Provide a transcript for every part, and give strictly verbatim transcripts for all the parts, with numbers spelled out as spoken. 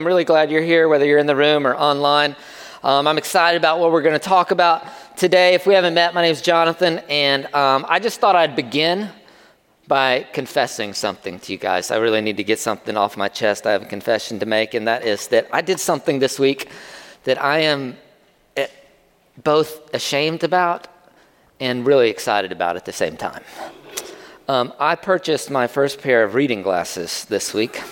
I'm really glad you're here, whether you're in the room or online. Um, I'm excited about what we're going to talk about today. If we haven't met, my name is Jonathan, and um, I just thought I'd begin by confessing something to you guys. I really need to get something off my chest. I have a confession to make, and that is that I did something this week that I am both ashamed about and really excited about at the same time. Um, I purchased my first pair of reading glasses this week,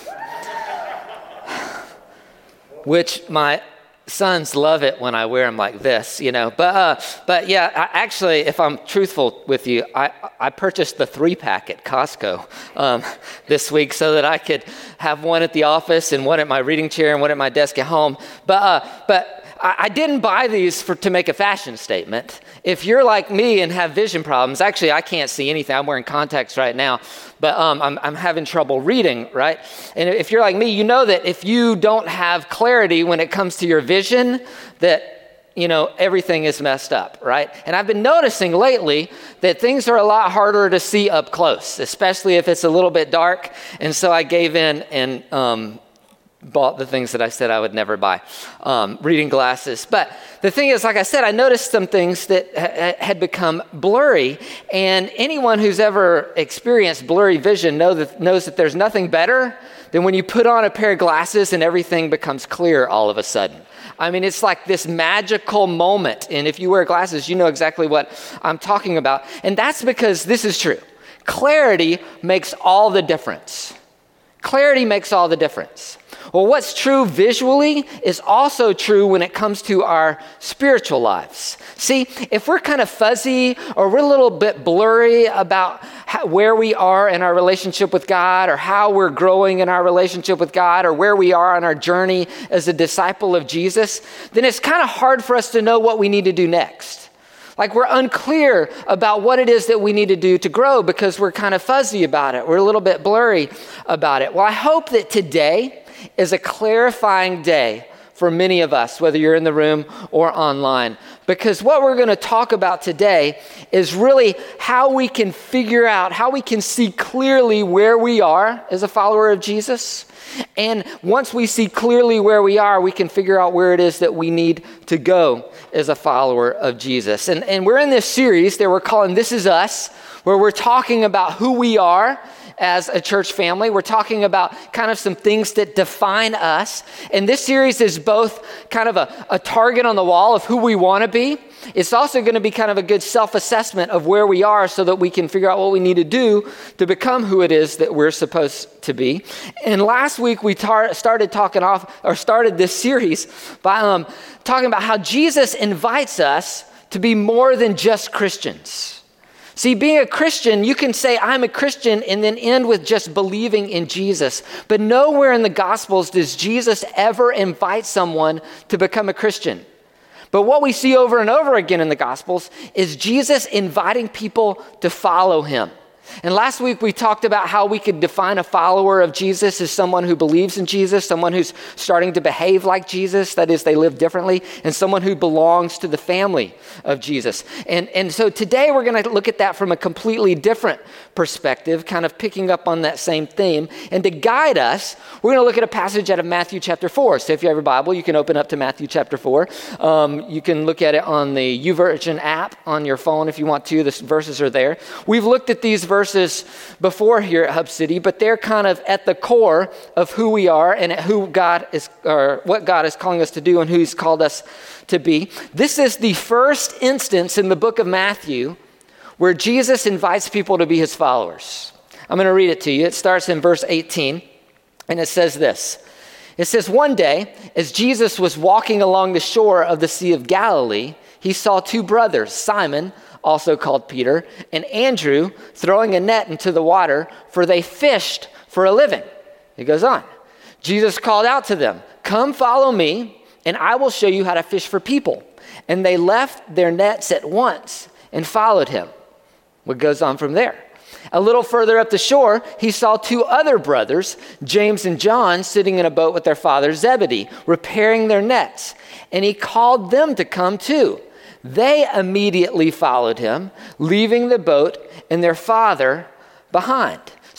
which my sons love it when I wear them like this, you know. But uh, but yeah, I, actually, if I'm truthful with you, I, I purchased the three-pack at Costco um, this week so that I could have one at the office and one at my reading chair and one at my desk at home. But uh, but. I didn't buy these for to make a fashion statement. If you're like me and have vision problems, actually I can't see anything. I'm wearing contacts right now, but um, I'm, I'm having trouble reading, right? And if you're like me, you know that if you don't have clarity when it comes to your vision, that you know everything is messed up, right? And I've been noticing lately that things are a lot harder to see up close, especially if it's a little bit dark. And so I gave in and um, bought the things that I said I would never buy, um, reading glasses. But the thing is, like I said, I noticed some things that ha- had become blurry. And anyone who's ever experienced blurry vision know that, knows that there's nothing better than when you put on a pair of glasses and everything becomes clear all of a sudden. I mean, it's like this magical moment. And if you wear glasses, you know exactly what I'm talking about. And that's because this is true. Clarity makes all the difference. Clarity makes all the difference. Well, what's true visually is also true when it comes to our spiritual lives. See, if we're kind of fuzzy or we're a little bit blurry about how, where we are in our relationship with God, or how we're growing in our relationship with God, or where we are on our journey as a disciple of Jesus, then it's kind of hard for us to know what we need to do next. Like we're unclear about what it is that we need to do to grow because we're kind of fuzzy about it. We're a little bit blurry about it. Well, I hope that today is a clarifying day for many of us, whether you're in the room or online. Because what we're going to talk about today is really how we can figure out, how we can see clearly where we are as a follower of Jesus. And once we see clearly where we are, we can figure out where it is that we need to go as a follower of Jesus. And, and we're in this series that we're calling This Is Us, where we're talking about who we are as a church family. We're talking about kind of some things that define us. And this series is both kind of a, a target on the wall of who we want to be. It's also going to be kind of a good self-assessment of where we are so that we can figure out what we need to do to become who it is that we're supposed to be. And last week we tar- started talking off, or started this series by um, talking about how Jesus invites us to be more than just Christians. See, being a Christian, you can say, I'm a Christian, and then end with just believing in Jesus. But nowhere in the Gospels does Jesus ever invite someone to become a Christian. But what we see over and over again in the Gospels is Jesus inviting people to follow him. And last week we talked about how we could define a follower of Jesus as someone who believes in Jesus, someone who's starting to behave like Jesus, that is, they live differently, and someone who belongs to the family of Jesus. And, and so today we're going to look at that from a completely different perspective, kind of picking up on that same theme. And to guide us, we're going to look at a passage out of Matthew chapter four. So if you have your Bible, you can open up to Matthew chapter four. Um, you can look at it on the YouVersion app on your phone if you want to. The verses are there. We've looked at these verses verses before here at Hub City, but they're kind of at the core of who we are and who God is, or what God is calling us to do and who he's called us to be. This is the first instance in the book of Matthew where Jesus invites people to be his followers. I'm going to read it to you. It starts in verse eighteen, and it says this. It says, one day, as Jesus was walking along the shore of the Sea of Galilee, he saw two brothers, Simon, also called Peter, and Andrew, throwing a net into the water, for they fished for a living. It goes on. Jesus called out to them, come follow me, and I will show you how to fish for people. And they left their nets at once and followed him. What goes on from there? A little further up the shore, he saw two other brothers, James and John, sitting in a boat with their father Zebedee, repairing their nets. And he called them to come too. They immediately followed him, leaving the boat and their father behind.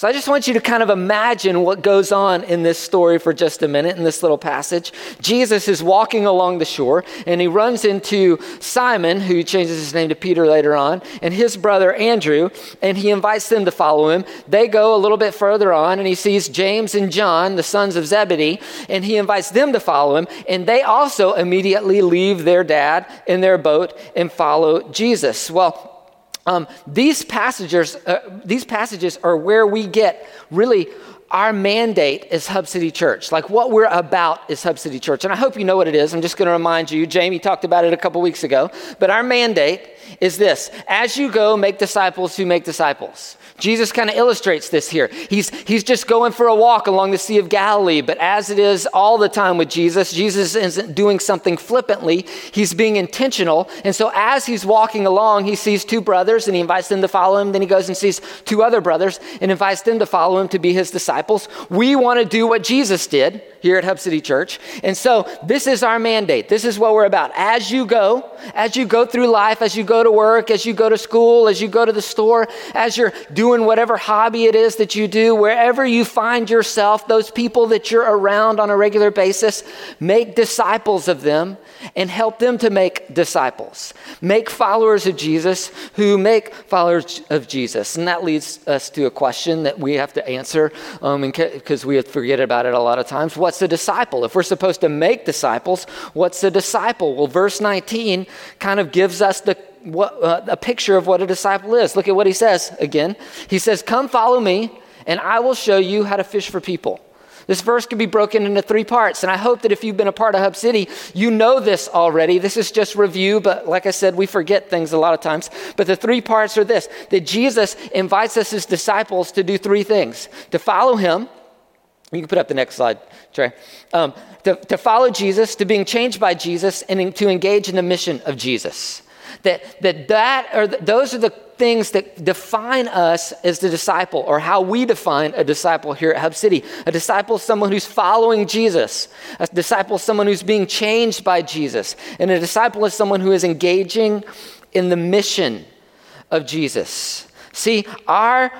So I just want you to kind of imagine what goes on in this story for just a minute in this little passage. Jesus is walking along the shore and he runs into Simon, who changes his name to Peter later on, and his brother Andrew, and he invites them to follow him. They go a little bit further on and he sees James and John, the sons of Zebedee, and he invites them to follow him. And they also immediately leave their dad in their boat and follow Jesus. Well, Um, these passages, uh, these passages are where we get really our mandate as Hub City Church. Like what we're about is Hub City Church. And I hope you know what it is. I'm just going to remind you. Jamie talked about it a couple weeks ago. But our mandate is this: as you go, make disciples who make disciples. Jesus kind of illustrates this here. He's, he's just going for a walk along the Sea of Galilee, but as it is all the time with Jesus, Jesus isn't doing something flippantly. He's being intentional. And so as he's walking along, he sees two brothers and he invites them to follow him. Then he goes and sees two other brothers and invites them to follow him to be his disciples. We want to do what Jesus did here at Hub City Church. And so this is our mandate. This is what we're about. As you go, as you go through life, as you go to work, as you go to school, as you go to the store, as you're doing whatever hobby it is that you do, wherever you find yourself, those people that you're around on a regular basis, make disciples of them and help them to make disciples. Make followers of Jesus who make followers of Jesus. And that leads us to a question that we have to answer um, because we forget about it a lot of times. What's a disciple? If we're supposed to make disciples, what's a disciple? Well, verse nineteen kind of gives us the What, uh, a picture of what a disciple is. Look at what he says again. He says, "Come follow me and I will show you how to fish for people." This verse can be broken into three parts. And I hope that if you've been a part of Hub City, you know this already. This is just review, but like I said, we forget things a lot of times. But the three parts are this: that Jesus invites us as disciples to do three things: to follow him. You can put up the next slide, Trey. Um, to, to follow Jesus, to being changed by Jesus, and in, to engage in the mission of Jesus. That that that or th- those are the things that define us as the disciple, or how we define a disciple here at Hub City. A disciple is someone who's following Jesus. A disciple is someone who's being changed by Jesus. And a disciple is someone who is engaging in the mission of Jesus. See, our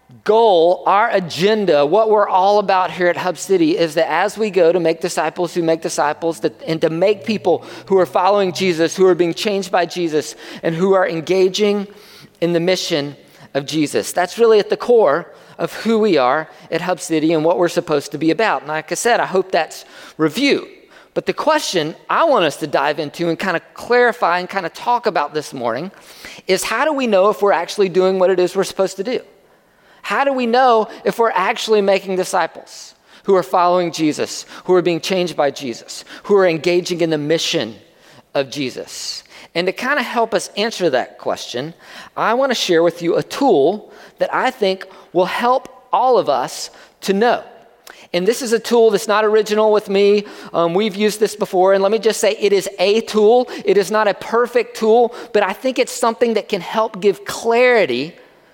goal, our agenda, what we're all about here at Hub City is that as we go to make disciples who make disciples, that, and to make people who are following Jesus, who are being changed by Jesus, and who are engaging in the mission of Jesus. That's really at the core of who we are at Hub City and what we're supposed to be about. And like I said, I hope that's review. But the question I want us to dive into and kind of clarify and kind of talk about this morning is, how do we know if we're actually doing what it is we're supposed to do? How do we know if we're actually making disciples who are following Jesus, who are being changed by Jesus, who are engaging in the mission of Jesus? And to kind of help us answer that question, I want to share with you a tool that I think will help all of us to know. And this is a tool that's not original with me. Um, we've used this before. And let me just say, it is a tool. It is not a perfect tool, but I think it's something that can help give clarity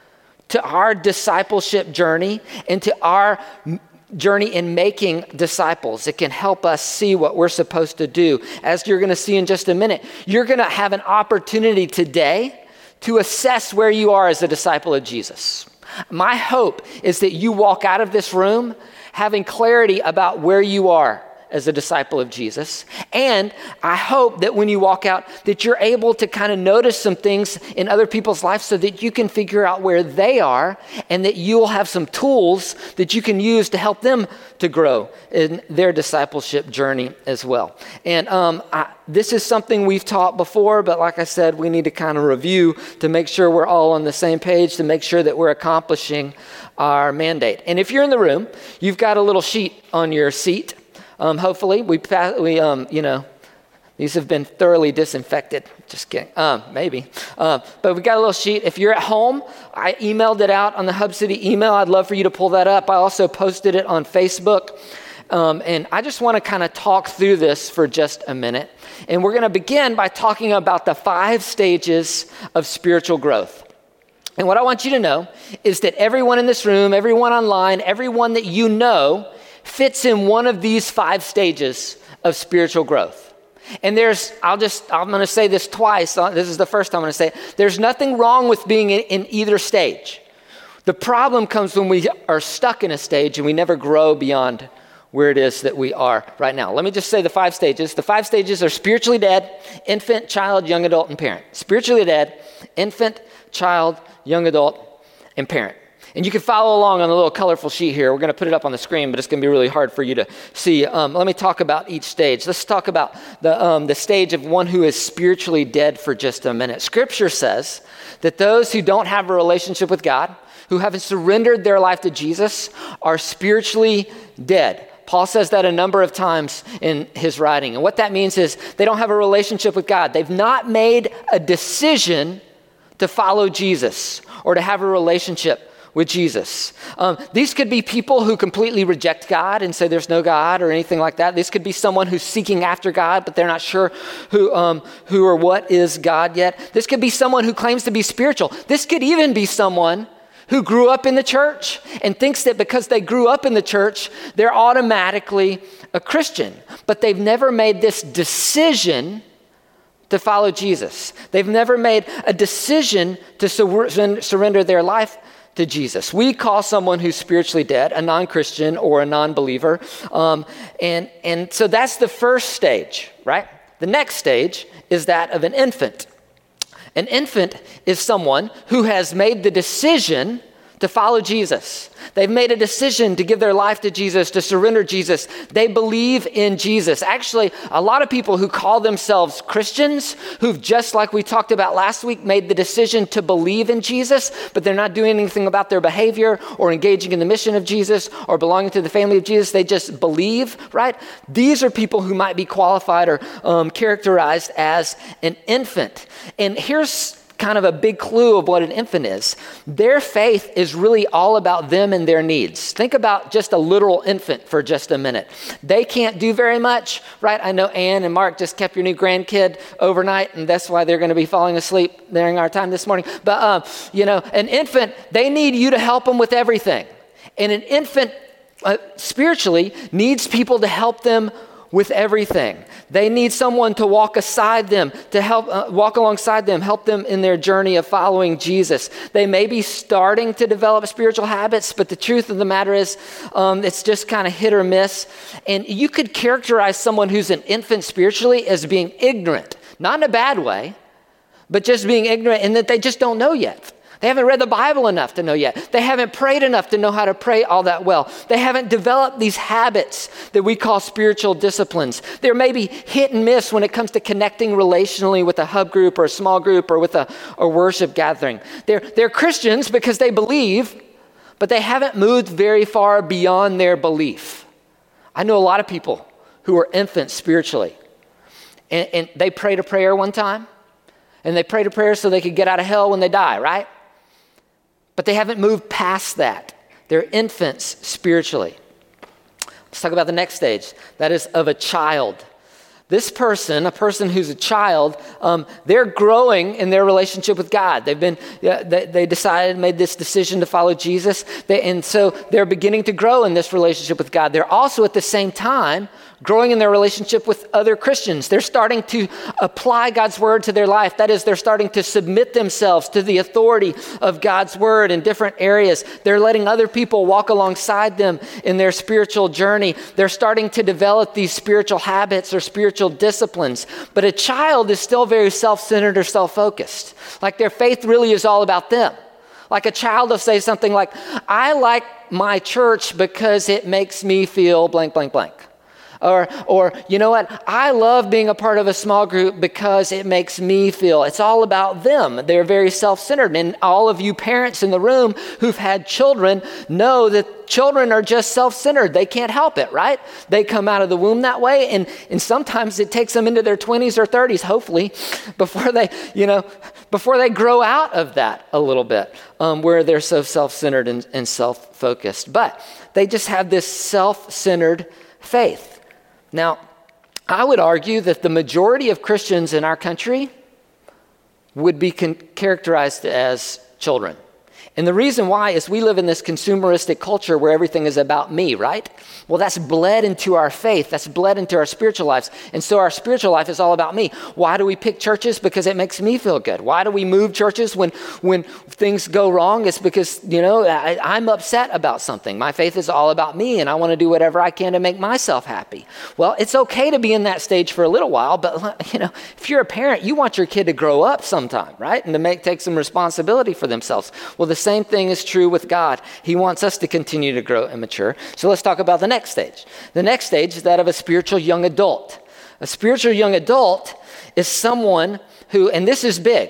to our discipleship journey and to our journey in making disciples. It can help us see what we're supposed to do. As you're going to see in just a minute, you're going to have an opportunity today to assess where you are as a disciple of Jesus. My hope is that you walk out of this room having clarity about where you are as a disciple of Jesus. And I hope that when you walk out, that you're able to kind of notice some things in other people's lives so that you can figure out where they are, and that you'll have some tools that you can use to help them to grow in their discipleship journey as well. And um, I, this is something we've taught before, but like I said, we need to kind of review to make sure we're all on the same page, to make sure that we're accomplishing our mandate. And if you're in the room, you've got a little sheet on your seat. Um, hopefully, we, we um, you know, these have been thoroughly disinfected. Just kidding. Um, maybe. Uh, but we got a little sheet. If you're at home, I emailed it out on the Hub City email. I'd love for you to pull that up. I also posted it on Facebook. Um, and I just want to kind of talk through this for just a minute. And we're going to begin by talking about the five stages of spiritual growth. And what I want you to know is that everyone in this room, everyone online, everyone that you know fits in one of these five stages of spiritual growth. And there's, I'll just, I'm going to say this twice. This is the first time I'm going to say it. There's nothing wrong with being in, in either stage. The problem comes when we are stuck in a stage and we never grow beyond where it is that we are right now. Let me just say the five stages. The five stages are spiritually dead, infant, child, young adult, and parent. Spiritually dead, infant, child, young adult, and parent. And you can follow along on the little colorful sheet here. We're going to put it up on the screen, but it's going to be really hard for you to see. Um, let me talk about each stage. Let's talk about the, um, the stage of one who is spiritually dead for just a minute. Scripture says that those who don't have a relationship with God, who haven't surrendered their life to Jesus, are spiritually dead. Paul says that a number of times in his writing. And what that means is they don't have a relationship with God. They've not made a decision to follow Jesus or to have a relationship with Jesus. Um, these could be people who completely reject God and say there's no God or anything like that. This could be someone who's seeking after God, but they're not sure who, um, who or what is God yet. This could be someone who claims to be spiritual. This could even be someone who grew up in the church and thinks that because they grew up in the church, they're automatically a Christian. But they've never made this decision to follow Jesus. They've never made a decision to sur- surrender their life to Jesus. We call someone who's spiritually dead a non-Christian or a non-believer. Um, and, and so that's the first stage, right? The next stage is that of an infant. An infant is someone who has made the decision to follow Jesus. They've made a decision to give their life to Jesus, to surrender Jesus. They believe in Jesus. Actually, a lot of people who call themselves Christians, who've just like we talked about last week, made the decision to believe in Jesus, but they're not doing anything about their behavior or engaging in the mission of Jesus or belonging to the family of Jesus. They just believe, right? These are people who might be qualified or um, characterized as an infant. And here's kind of a big clue of what an infant is. Their faith is really all about them and their needs. Think about just a literal infant for just a minute. They can't do very much, right? I know Ann and Mark just kept your new grandkid overnight, and that's why they're going to be falling asleep during our time this morning. But, um, you know, an infant, they need you to help them with everything. And an infant, uh, spiritually, needs people to help them with everything. They need someone to walk aside them, to help uh, walk alongside them, help them in their journey of following Jesus. They may be starting to develop spiritual habits, but the truth of the matter is um, it's just kind of hit or miss. And you could characterize someone who's an infant spiritually as being ignorant, not in a bad way, but just being ignorant in that they just don't know yet. They haven't read the Bible enough to know yet. They haven't prayed enough to know how to pray all that well. They haven't developed these habits that we call spiritual disciplines. They're maybe hit and miss when it comes to connecting relationally with a hub group or a small group or with a, a worship gathering. They're, they're Christians because they believe, but they haven't moved very far beyond their belief. I know a lot of people who are infants spiritually, and, and they prayed a prayer one time, and they prayed a prayer so they could get out of hell when they die, right? But they haven't moved past that. They're infants spiritually. Let's talk about the next stage. That is of a child. This person, a person who's a child, um, they're growing in their relationship with God. They've been, yeah, they, they decided, made this decision to follow Jesus. They, and so they're beginning to grow in this relationship with God. They're also at the same time growing in their relationship with other Christians. They're starting to apply God's word to their life. That is, they're starting to submit themselves to the authority of God's word in different areas. They're letting other people walk alongside them in their spiritual journey. They're starting to develop these spiritual habits or spiritual disciplines. But a child is still very self-centered or self-focused. Like their faith really is all about them. Like a child will say something like, I like my church because it makes me feel blank, blank, blank. Or, or, you know what? I love being a part of a small group because it makes me feel. It's all about them. They're very self-centered. And all of you parents in the room who've had children know that children are just self-centered. They can't help it, right? They come out of the womb that way. And, and sometimes it takes them into their twenties or thirties, hopefully, before they, you know, before they grow out of that a little bit, um, where they're so self-centered and, and self-focused. But they just have this self-centered faith. Now, I would argue that the majority of Christians in our country would be con- characterized as children. And the reason why is we live in this consumeristic culture where everything is about me, right? Well, that's bled into our faith. That's bled into our spiritual lives. And so our spiritual life is all about me. Why do we pick churches? Because it makes me feel good. Why do we move churches when when things go wrong? It's because, you know, I, I'm upset about something. My faith is all about me, and I want to do whatever I can to make myself happy. Well, it's okay to be in that stage for a little while, but, you know, if you're a parent, you want your kid to grow up sometime, right? And to make take some responsibility for themselves. Well, the same thing is true with God. He wants us to continue to grow and mature. So let's talk about the next stage. The next stage is that of a spiritual young adult. A spiritual young adult is someone who, and this is big,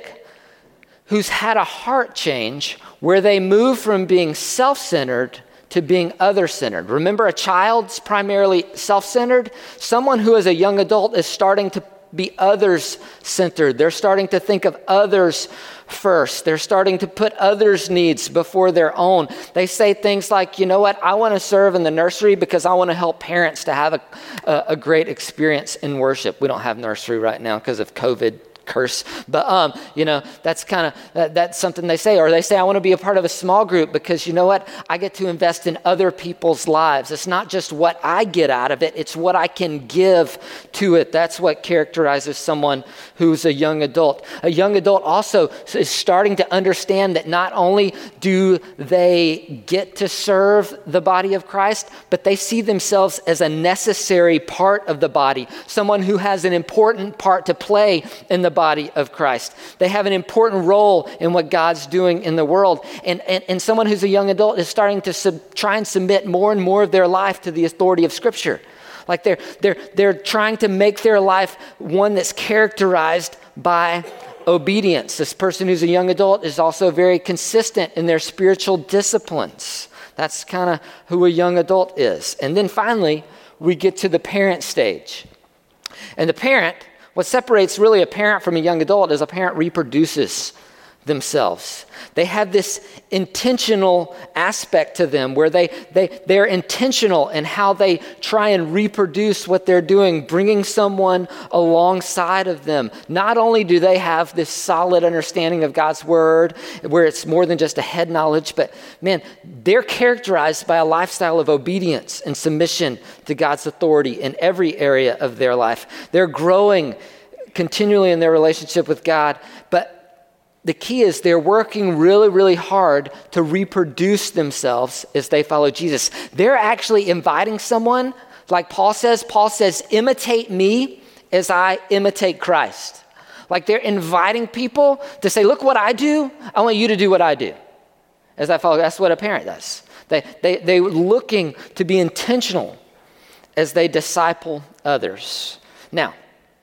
who's had a heart change where they move from being self-centered to being other-centered. Remember, a child's primarily self-centered. Someone who is a young adult is starting to be others-centered. They're starting to think of others first. They're starting to put others' needs before their own. They say things like, you know what, I want to serve in the nursery because I want to help parents to have a, a, a great experience in worship. We don't have nursery right now because of COVID curse, but um, you know, that's kind of that, that's something they say. Or they say, I want to be a part of a small group because, you know what, I get to invest in other people's lives. It's not just what I get out of it, it's what I can give to it. That's what characterizes someone who's a young adult. A young adult also is starting to understand that not only do they get to serve the body of Christ, but they see themselves as a necessary part of the body, someone who has an important part to play in the body of Christ. They have an important role in what God's doing in the world. And, and, and someone who's a young adult is starting to sub, try and submit more and more of their life to the authority of Scripture. Like they're, they're, they're trying to make their life one that's characterized by obedience. This person who's a young adult is also very consistent in their spiritual disciplines. That's kind of who a young adult is. And then finally, we get to the parent stage. And the parent, what separates really a parent from a young adult is a parent reproduces themselves. They have this intentional aspect to them where they, they, they're intentional in how they try and reproduce what they're doing, bringing someone alongside of them. Not only do they have this solid understanding of God's word, where it's more than just a head knowledge, but man, they're characterized by a lifestyle of obedience and submission to God's authority in every area of their life. They're growing continually in their relationship with God, but the key is they're working really, really hard to reproduce themselves as they follow Jesus. They're actually inviting someone, like Paul says, Paul says, imitate me as I imitate Christ. Like they're inviting people to say, look what I do. I want you to do what I do as I follow. That's what a parent does. They, they, they're looking to be intentional as they disciple others. Now,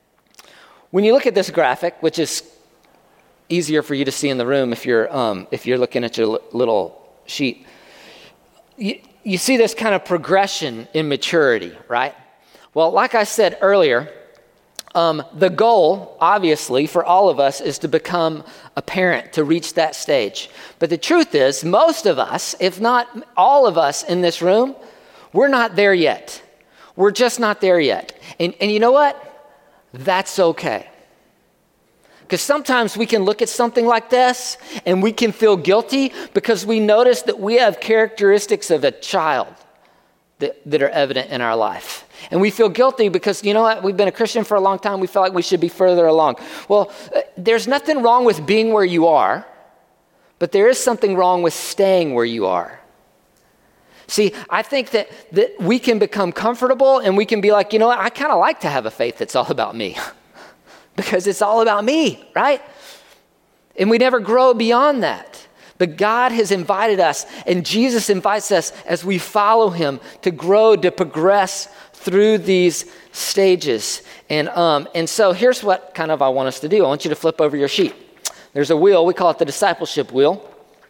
when you look at this graphic, which is easier for you to see in the room if you're um, if you're looking at your l- little sheet. You, you see this kind of progression in maturity, right? Well, like I said earlier, um, the goal, obviously, for all of us is to become a parent, to reach that stage. But the truth is, most of us, if not all of us in this room, we're not there yet. We're just not there yet. And, and you know what? That's okay. Because sometimes we can look at something like this and we can feel guilty because we notice that we have characteristics of a child that, that are evident in our life. And we feel guilty because, you know what, we've been a Christian for a long time. We feel like we should be further along. Well, there's nothing wrong with being where you are, but there is something wrong with staying where you are. See, I think that, that we can become comfortable and we can be like, you know what, I kind of like to have a faith that's all about me. Because it's all about me, right? And we never grow beyond that. But God has invited us, and Jesus invites us as we follow him to grow, to progress through these stages. And um, and so here's what kind of I want us to do. I want you to flip over your sheet. There's a wheel. We call it the discipleship wheel.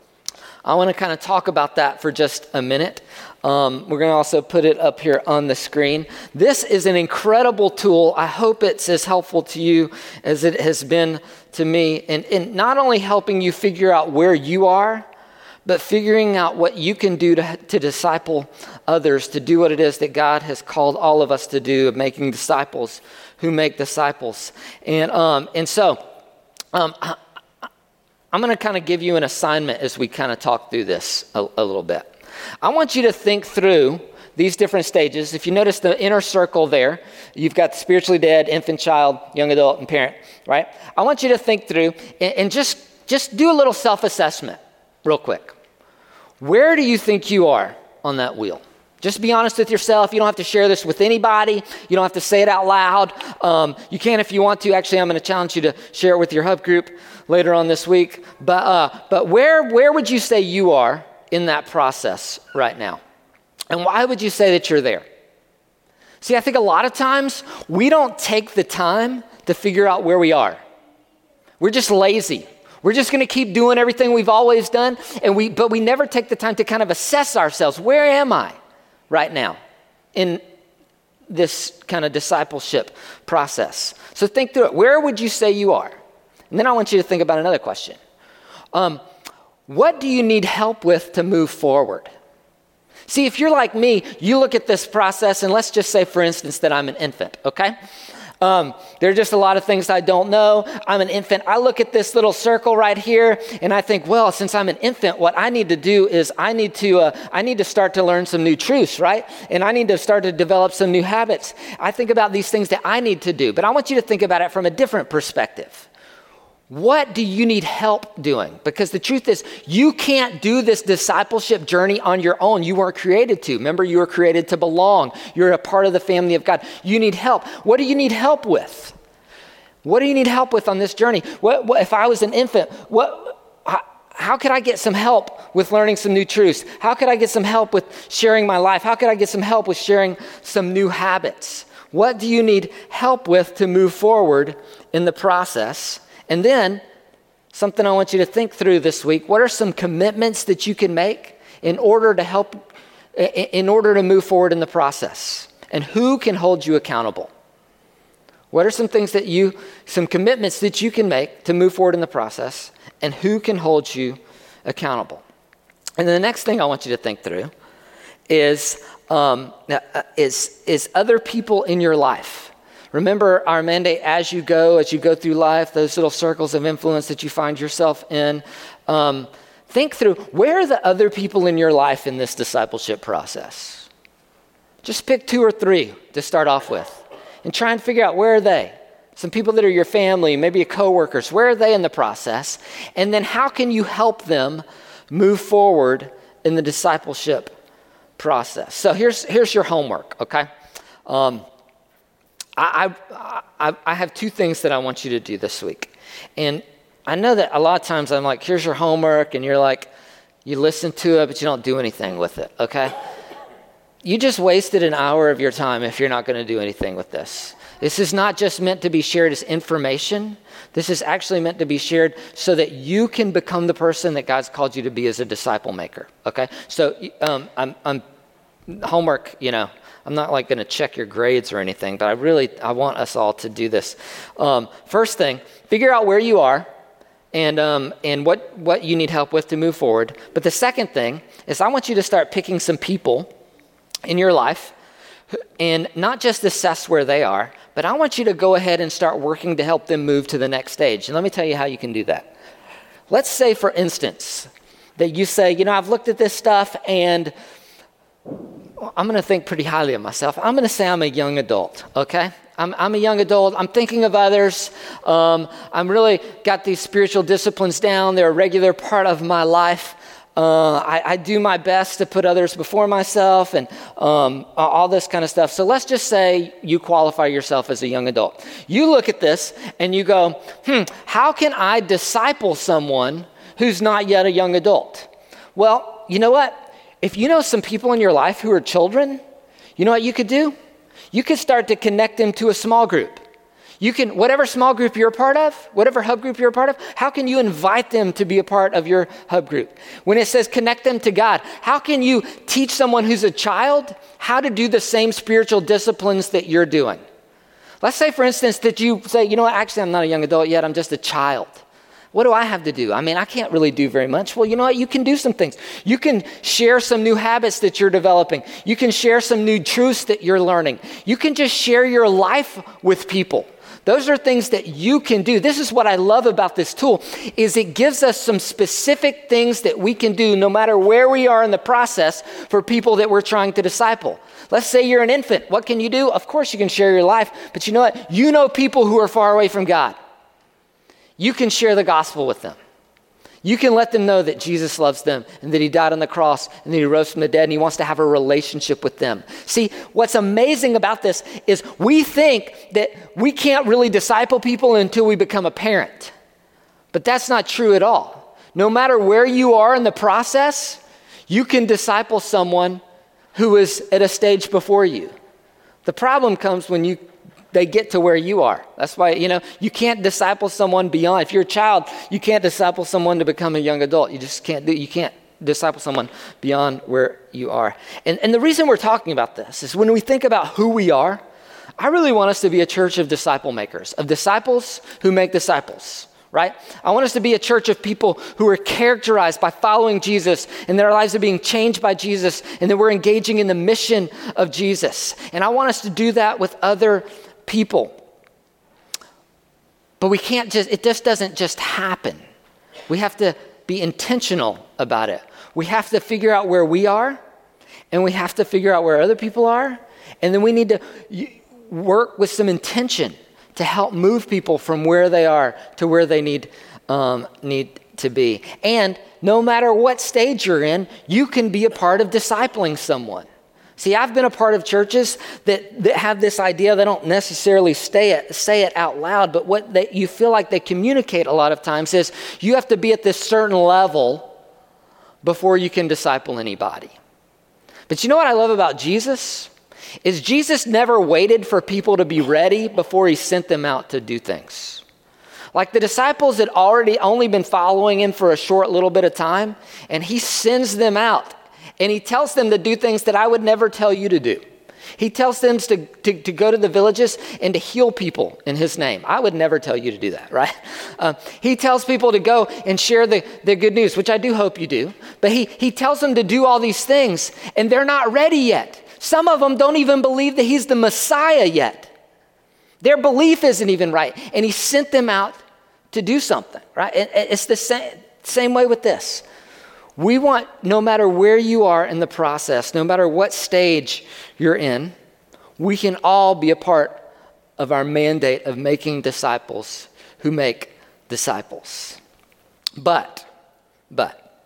I want to kind of talk about that for just a minute. Um, we're going to also put it up here on the screen. This is an incredible tool. I hope it's as helpful to you as it has been to me. And, and not only helping you figure out where you are, but figuring out what you can do to, to disciple others, to do what it is that God has called all of us to do, of making disciples who make disciples. And, um, and so um, I, I'm going to kind of give you an assignment as we kind of talk through this a, a little bit. I want you to think through these different stages. If you notice the inner circle there, you've got spiritually dead, infant, child, young adult, and parent, right? I want you to think through and, and just, just do a little self-assessment real quick. Where do you think you are on that wheel? Just be honest with yourself. You don't have to share this with anybody. You don't have to say it out loud. Um, you can if you want to. Actually, I'm going to challenge you to share it with your hub group later on this week. But uh, but where where would you say you are in that process right now? And why would you say that you're there? See, I think a lot of times we don't take the time to figure out where we are. We're just lazy. We're just going to keep doing everything we've always done, and we but we never take the time to kind of assess ourselves. Where am I right now in this kind of discipleship process? So think through it. Where would you say you are? And then I want you to think about another question. Um, what do you need help with to move forward? See, if you're like me, you look at this process, and let's just say, for instance, that I'm an infant, okay? Um, there are just a lot of things I don't know. I'm an infant. I look at this little circle right here, and I think, well, since I'm an infant, what I need to do is I need to uh, I need to start to learn some new truths, right? And I need to start to develop some new habits. I think about these things that I need to do, but I want you to think about it from a different perspective. What do you need help doing? Because the truth is, you can't do this discipleship journey on your own. You weren't created to. Remember, you were created to belong. You're a part of the family of God. You need help. What do you need help with? What do you need help with on this journey? What, what if I was an infant, what, how, how could I get some help with learning some new truths? How could I get some help with sharing my life? How could I get some help with sharing some new habits? What do you need help with to move forward in the process? And then, something I want you to think through this week, what are some commitments that you can make in order to help, in order to move forward in the process? And who can hold you accountable? What are some things that you, some commitments that you can make to move forward in the process? And who can hold you accountable? And then the next thing I want you to think through is, um, is, is other people in your life. Remember our mandate as you go, as you go through life, those little circles of influence that you find yourself in. Um, think through, where are the other people in your life in this discipleship process? Just pick two or three to start off with and try and figure out, where are they? Some people that are your family, maybe your coworkers, where are they in the process? And then how can you help them move forward in the discipleship process? So here's, here's your homework, okay? Um, I, I I have two things that I want you to do this week. And I know that a lot of times I'm like, here's your homework, and you're like, you listen to it, but you don't do anything with it, okay? You just wasted an hour of your time if you're not going to do anything with this. This is not just meant to be shared as information. This is actually meant to be shared so that you can become the person that God's called you to be as a disciple maker, okay? So um, I'm, I'm homework, you know, I'm not like going to check your grades or anything, but I really, I want us all to do this. Um, first thing, figure out where you are and um, and what, what you need help with to move forward. But the second thing is I want you to start picking some people in your life and not just assess where they are, but I want you to go ahead and start working to help them move to the next stage. And let me tell you how you can do that. Let's say, for instance, that you say, you know, I've looked at this stuff and I'm going to think pretty highly of myself. I'm going to say I'm a young adult, okay? I'm, I'm a young adult. I'm thinking of others. Um, I'm really got these spiritual disciplines down. They're a regular part of my life. Uh, I, I do my best to put others before myself and um, all this kind of stuff. So let's just say you qualify yourself as a young adult. You look at this and you go, hmm, how can I disciple someone who's not yet a young adult? Well, you know what? If you know some people in your life who are children, you know what you could do? You could start to connect them to a small group. You can, whatever small group you're a part of, whatever hub group you're a part of, how can you invite them to be a part of your hub group? When it says connect them to God, how can you teach someone who's a child how to do the same spiritual disciplines that you're doing? Let's say, for instance, that you say, you know what, actually, I'm not a young adult yet, I'm just a child. What do I have to do? I mean, I can't really do very much. Well, you know what? You can do some things. You can share some new habits that you're developing. You can share some new truths that you're learning. You can just share your life with people. Those are things that you can do. This is what I love about this tool, is it gives us some specific things that we can do no matter where we are in the process for people that we're trying to disciple. Let's say you're an infant. What can you do? Of course you can share your life, but you know what? You know people who are far away from God. You can share the gospel with them. You can let them know that Jesus loves them and that he died on the cross and that he rose from the dead and he wants to have a relationship with them. See, what's amazing about this is we think that we can't really disciple people until we become a parent. But that's not true at all. No matter where you are in the process, you can disciple someone who is at a stage before you. The problem comes when you they get to where you are. That's why, you know, you can't disciple someone beyond. If you're a child, you can't disciple someone to become a young adult. You just can't do, you can't disciple someone beyond where you are. And, and the reason we're talking about this is when we think about who we are, I really want us to be a church of disciple makers, of disciples who make disciples, right? I want us to be a church of people who are characterized by following Jesus and their lives are being changed by Jesus and that we're engaging in the mission of Jesus. And I want us to do that with other people. But we can't just, it just doesn't just happen. We have to be intentional about it. We have to figure out where we are, and we have to figure out where other people are, and then we need to work with some intention to help move people from where they are to where they need um, need to be. And no matter what stage you're in, you can be a part of discipling someone. See, I've been a part of churches that, that have this idea. They don't necessarily stay it, say it out loud, but what they, you feel like they communicate a lot of times is you have to be at this certain level before you can disciple anybody. But you know what I love about Jesus? Is Jesus never waited for people to be ready before he sent them out to do things. Like the disciples had already only been following him for a short little bit of time, and he sends them out. And he tells them to do things that I would never tell you to do. He tells them to, to, to go to the villages and to heal people in his name. I would never tell you to do that, right? Uh, he tells people to go and share the, the good news, which I do hope you do. But he, he tells them to do all these things, and they're not ready yet. Some of them don't even believe that he's the Messiah yet. Their belief isn't even right. And he sent them out to do something, right? And it's the same, same way with this. We want, no matter where you are in the process, no matter what stage you're in, we can all be a part of our mandate of making disciples who make disciples. But, but,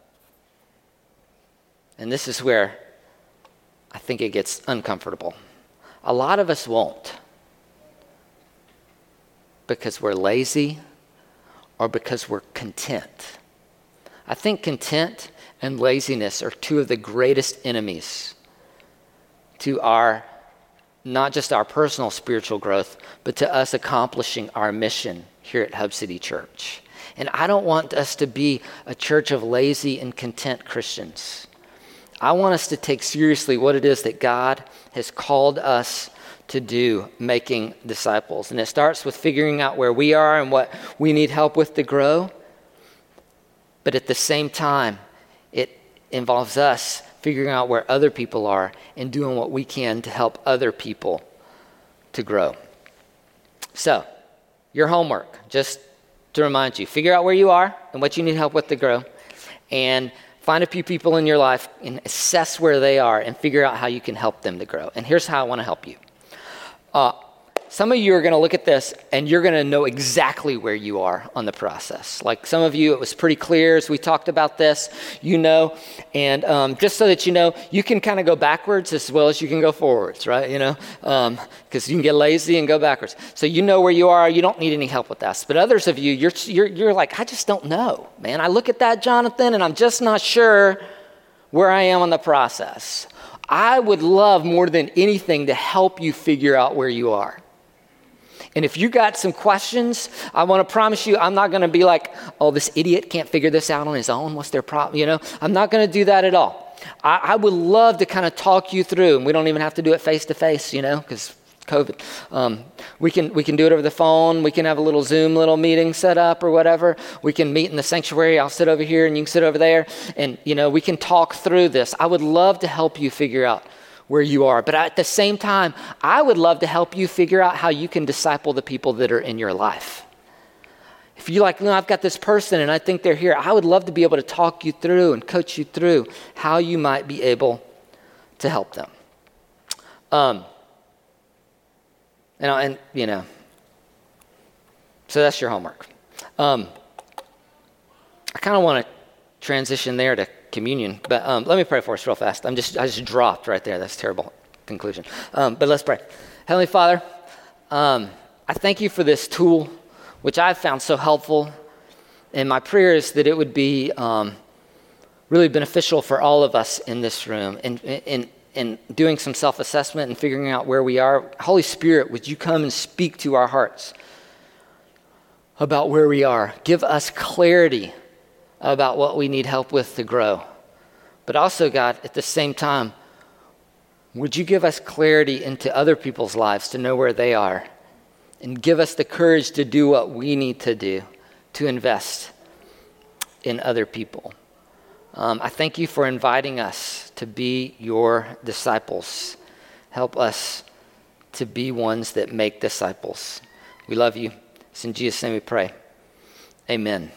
and this is where I think it gets uncomfortable. A lot of us won't because we're lazy or because we're content. I think content and laziness are two of the greatest enemies to our, not just our personal spiritual growth, but to us accomplishing our mission here at Hub City Church. And I don't want us to be a church of lazy and content Christians. I want us to take seriously what it is that God has called us to do, making disciples. And it starts with figuring out where we are and what we need help with to grow. But at the same time, it involves us figuring out where other people are and doing what we can to help other people to grow. So, your homework, just to remind you, figure out where you are and what you need help with to grow, and find a few people in your life and assess where they are and figure out how you can help them to grow. And here's how I want to help you. Uh, Some of you are going to look at this and you're going to know exactly where you are on the process. Like some of you, it was pretty clear as we talked about this, you know, and um, just so that you know, you can kind of go backwards as well as you can go forwards, right? You know, because um, you can get lazy and go backwards. So you know where you are. You don't need any help with that. But others of you, you're, you're, you're like, I just don't know, man. I look at that, Jonathan, and I'm just not sure where I am on the process. I would love more than anything to help you figure out where you are. And if you got some questions, I want to promise you, I'm not going to be like, oh, this idiot can't figure this out on his own. What's their problem? You know, I'm not going to do that at all. I, I would love to kind of talk you through, and we don't even have to do it face to face, you know, because COVID. Um, we can we can do it over the phone. We can have a little Zoom little meeting set up or whatever. We can meet in the sanctuary. I'll sit over here and you can sit over there. And, you know, we can talk through this. I would love to help you figure out where you are. But at the same time, I would love to help you figure out how you can disciple the people that are in your life. If you're like, no, I've got this person and I think they're here, I would love to be able to talk you through and coach you through how you might be able to help them. Um, and, and you know, so that's your homework. Um, I kind of want to transition there to communion, but um, let me pray for us real fast. I'm just, I just dropped right there. That's a terrible conclusion. Um, but let's pray. Heavenly Father, um, I thank you for this tool, which I've found so helpful. And my prayer is that it would be um, really beneficial for all of us in this room. And in, in doing some self-assessment and figuring out where we are, Holy Spirit, would you come and speak to our hearts about where we are? Give us clarity about what we need help with to grow. But also, God, at the same time, would you give us clarity into other people's lives to know where they are? And give us the courage to do what we need to do to invest in other people. Um, I thank you for inviting us to be your disciples. Help us to be ones that make disciples. We love you. It's in Jesus' name we pray. Amen.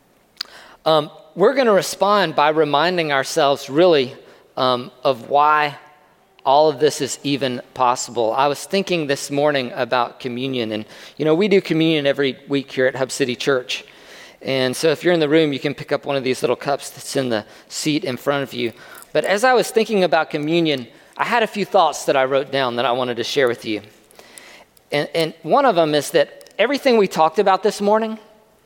Um, we're going to respond by reminding ourselves really um, of why all of this is even possible. I was thinking this morning about communion, and you know, we do communion every week here at Hub City Church. And so if you're in the room, you can pick up one of these little cups that's in the seat in front of you. But as I was thinking about communion, I had a few thoughts that I wrote down that I wanted to share with you. And, and one of them is that everything we talked about this morning,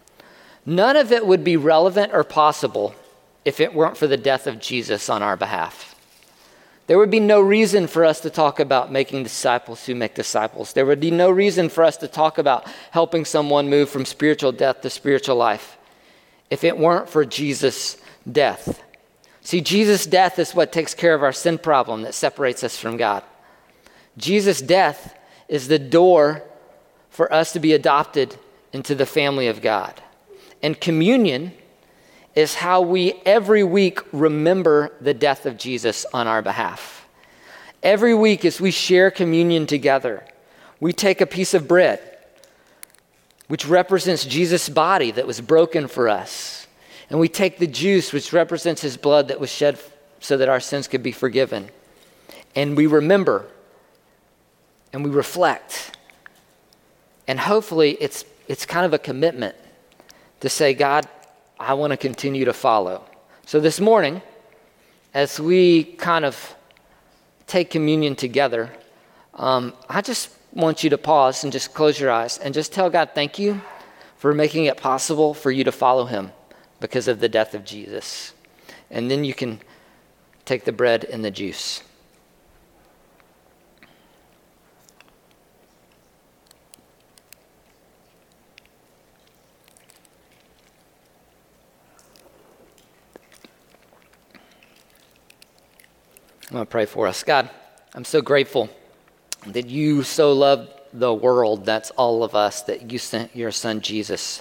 none of it would be relevant or possible if it weren't for the death of Jesus on our behalf. There would be no reason for us to talk about making disciples who make disciples. There would be no reason for us to talk about helping someone move from spiritual death to spiritual life if it weren't for Jesus' death. See, Jesus' death is what takes care of our sin problem that separates us from God. Jesus' death is the door for us to be adopted into the family of God. And communion is how we every week remember the death of Jesus on our behalf. Every week as we share communion together, we take a piece of bread, which represents Jesus' body that was broken for us. And we take the juice, which represents his blood that was shed so that our sins could be forgiven. And we remember and we reflect. And hopefully it's it's kind of a commitment to say, God, I want to continue to follow. So this morning, as we kind of take communion together, um, I just want you to pause and just close your eyes and just tell God, thank you for making it possible for you to follow him because of the death of Jesus. And then you can take the bread and the juice. I'm going to pray for us. God, I'm so grateful that you so loved the world, that's all of us, that you sent your son Jesus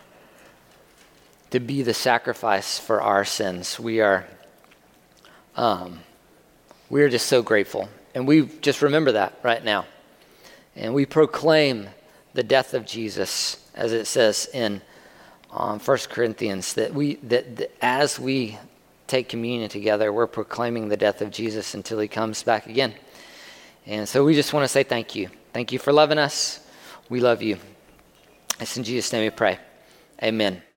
to be the sacrifice for our sins. We are, um, we are just so grateful. And we just remember that right now. And we proclaim the death of Jesus, as it says in um, First Corinthians, that we that, that as we take communion together, we're proclaiming the death of Jesus until he comes back again. And so we just want to say thank you. Thank you for loving us. We love you. It's in Jesus' name we pray. Amen.